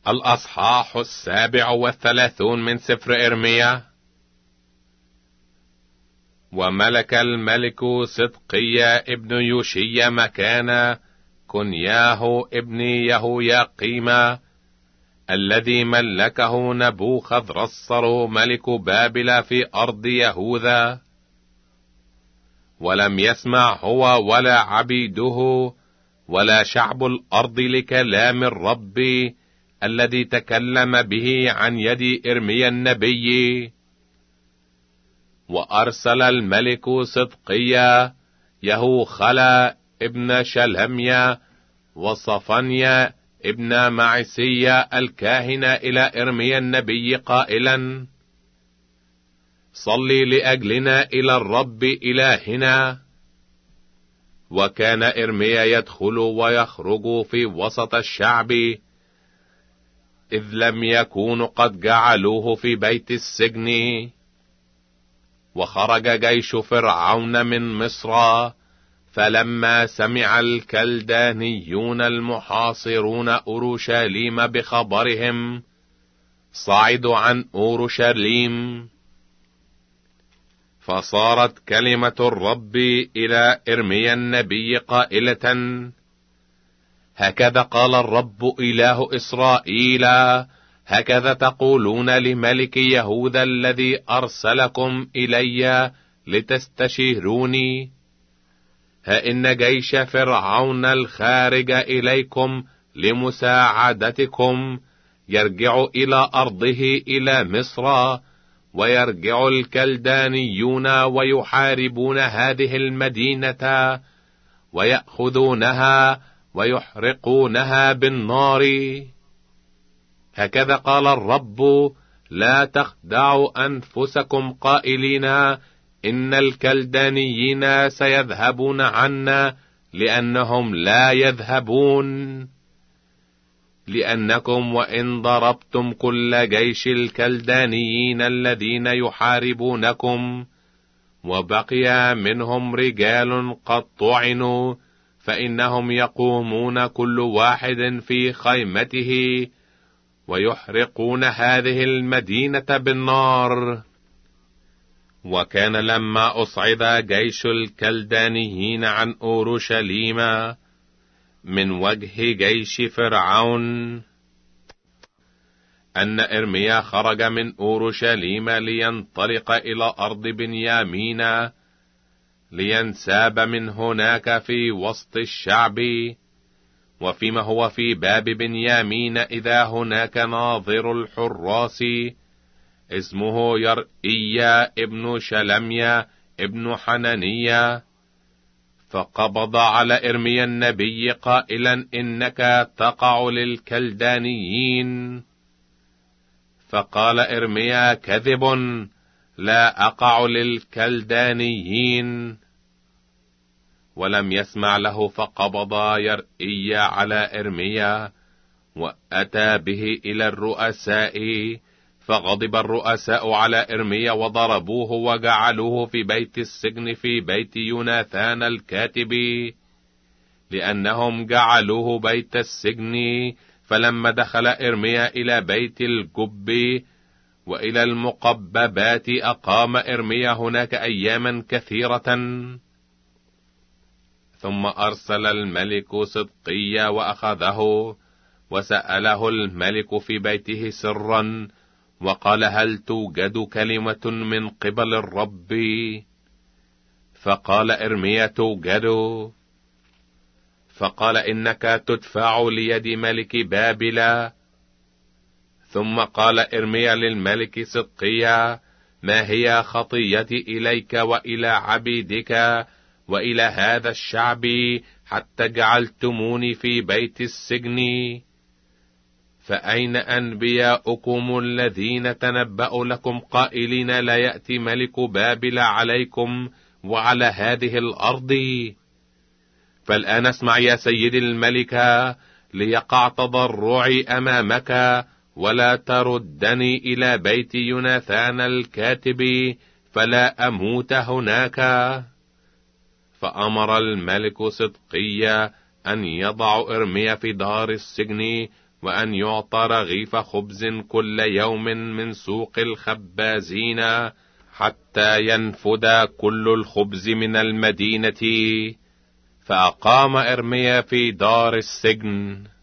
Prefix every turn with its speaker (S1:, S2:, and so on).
S1: الأصحاح 37 من سفر إرميا. وملك الملك صدقيا ابن يوشيا مكان كنياه ابن يهوياقيم الذي ملكه نبوخذرصر ملك بابل في أرض يهوذا، ولم يسمع هو ولا عبيده ولا شعب الأرض لكلام الرب الذي تكلم به عن يد إرميا النبي. وأرسل الملك صدقيا يهوخلا ابن شلميا وصفنيا ابن معسيا الكاهن إلى إرميا النبي قائلا: صلي لأجلنا إلى الرب إلهنا. وكان إرميا يدخل ويخرج في وسط الشعب، إذ لم يكونوا قد جعلوه في بيت السجن. وخرج جيش فرعون من مصر، فلما سمع الكلدانيون المحاصرون أورشليم بخبرهم صعدوا عن أورشليم. فصارت كلمة الرب إلى إرميا النبي قائلة: هكذا قال الرب إله إسرائيل، هكذا تقولون لملك يهوذا الذي أرسلكم إلي لتستشيروني: ها إن جيش فرعون الخارج إليكم لمساعدتكم يرجع إلى أرضه إلى مصر، ويرجع الكلدانيون ويحاربون هذه المدينة ويأخذونها ويحرقونها بالنار. هكذا قال الرب: لا تخدعوا أنفسكم قائلين إن الكلدانيين سيذهبون عنا، لأنهم لا يذهبون. لأنكم وإن ضربتم كل جيش الكلدانيين الذين يحاربونكم وبقي منهم رجال قد طعنوا، فإنهم يقومون كل واحد في خيمته ويحرقون هذه المدينة بالنار. وكان لما أصعد جيش الكلدانيين عن أورشليم من وجه جيش فرعون، أن إرميا خرج من أورشليم لينطلق إلى أرض بنيامين لينساب من هناك في وسط الشعب. وفيما هو في باب بنيامين إذا هناك ناظر الحراس اسمه يرئيا ابن شلميا ابن حنانيا، فقبض على إرميا النبي قائلا: إنك تقع للكلدانيين. فقال إرميا: كذب، لا أقع للكلدانيين. ولم يسمع له، فقبض يرئيا على إرميا وأتى به إلى الرؤساء، فغضب الرؤساء على إرميا وضربوه وجعلوه في بيت السجن في بيت يوناثان الكاتب، لأنهم جعلوه بيت السجن. فلما دخل إرميا إلى بيت الجب وإلى المقببات أقام إرميا هناك أياما كثيرة. ثم أرسل الملك صدقيا وأخذه وسأله الملك في بيته سرا وقال: هل توجد كلمة من قبل الرب؟ فقال إرميا: توجد. فقال: إنك تدفع ليد ملك بابل. ثم قال إرميا للملك صدقيا: ما هي خطيتي إليك وإلى عبيدك وإلى هذا الشعب حتى جعلتموني في بيت السجن؟ فأين أنبياؤكم الذين تنبأوا لكم قائلين: لا يأتي ملك بابل عليكم وعلى هذه الأرض؟ فالآن اسمع يا سيدي الملك، ليقع تضرعي أمامك، ولا تردني إلى بيت يوناثان الكاتب فلا أموت هناك. فأمر الملك صدقيا أن يضع إرميا في دار السجن، وأن يعطى رغيف خبز كل يوم من سوق الخبازين حتى ينفد كل الخبز من المدينة. فأقام إرميا في دار السجن.